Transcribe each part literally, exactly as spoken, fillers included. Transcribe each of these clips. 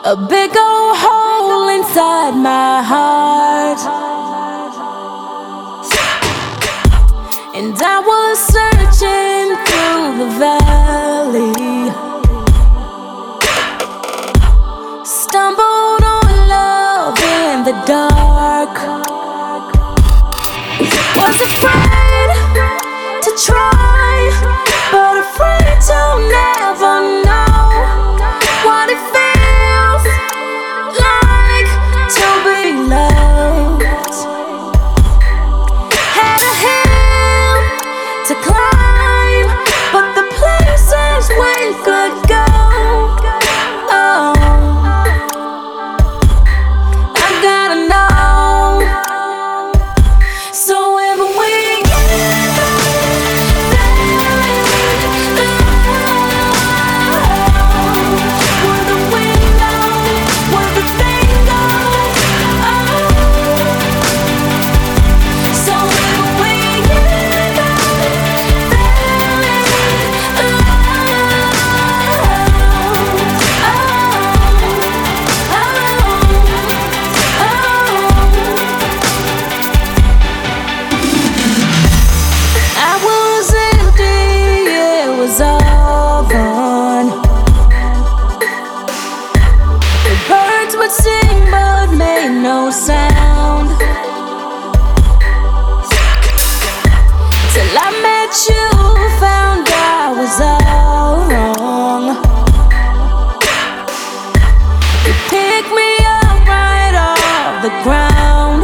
A big old hole inside my heart, and I was searching through the valley, stumbled on love in the dark, was afraid to try, but afraid to never know what it feels like to be loved. Had a hill to climb, but the places we could go, oh, I gotta know. So if we would sing but made no sound, till I met you, found I was all wrong. You picked me up right off the ground,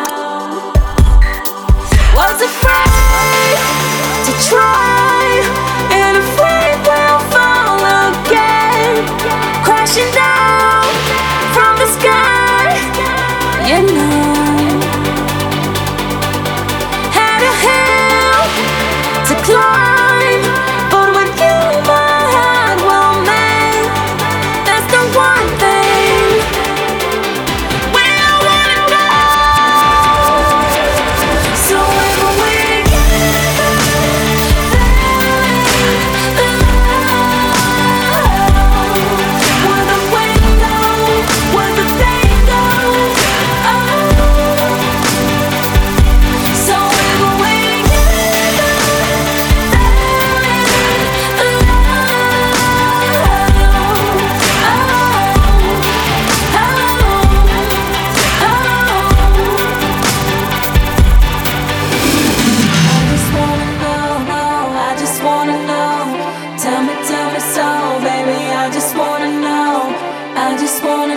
was afraid to try, and afraid we'll fall again, crashing down from the sky, you know. Had a hill to climb, but with you my heart will mend. That's the one thing we all wanna know. So if we I just wanna